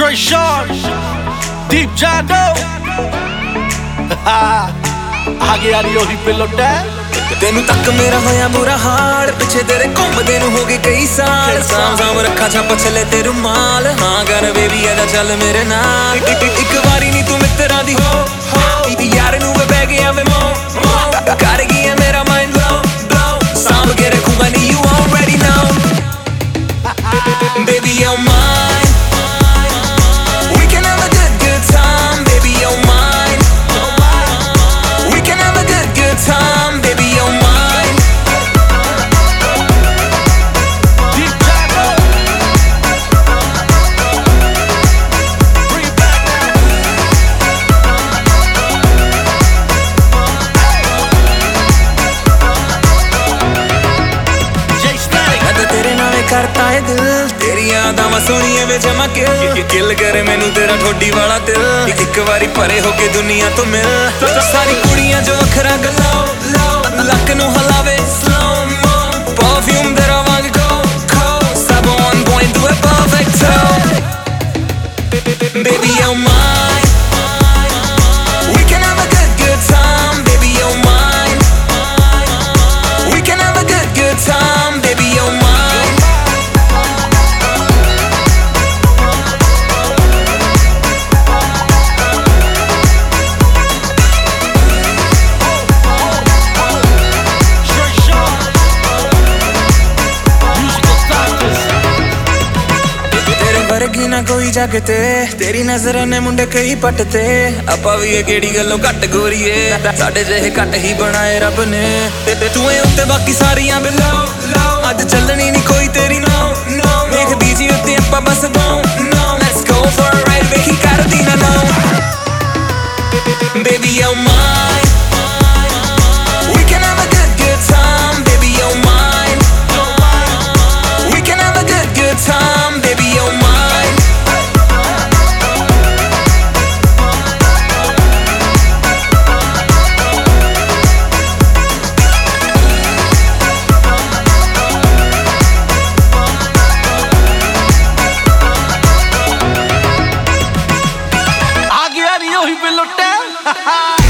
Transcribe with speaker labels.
Speaker 1: Straight shot, deep jado आ गया नी ओही पे लुटा
Speaker 2: तेनू तक मेरा होया बुरा हाल पिछे तेरे घूमदे नू हो गए कई साल साम साम रखा छाप छले ते रुमाल हाँ कर बेबी आजा चल मेरे नाल एक बारी नी तू मित्रा दी हो यार नू वे बह गया वे मो कर गया मेरा माइंड ब्लो सांभ के रखूंगा नी you already know baby you're mine we can have a good time baby you're mine we can have a good time baby you're mine
Speaker 1: deep jado bring it back Jay Static
Speaker 2: मैं तो तेरे नाल करता है दिल तेरी यादां वा सोहणियां वे जमा किल करे मैनू तेरा ठोडी वाला दिल एक बारी परे हो के दुनिया तो मिल सारी कुड़ियां जो वखरा गलाओ लक नू हलावे स्लो मो परफ्यूम तेरा वांग खो सब on point do it perfecto baby you're mine we can have a good time baby you're mine we can have a good time baby you're mine
Speaker 1: Straight shot musical doctors
Speaker 2: तेरे वर्गी ना कोई जगते तेरी नजर ने मुंडे कई पटते आपा भी ये केड़ी गल्लों घट गोरीए साडे जेहे घट ही बनाए रब ने तू ए उत्ते बाकी सारियां बिलो अज चलनी नहीं कोई तेरी नो देख दीजी उत्ते आपा बस no let's go for a ride वे ही कर दी ना no baby you're mine we can have a good time baby you're mine we can have a good time baby you're mine
Speaker 1: आ गया नी ओही पे लुटा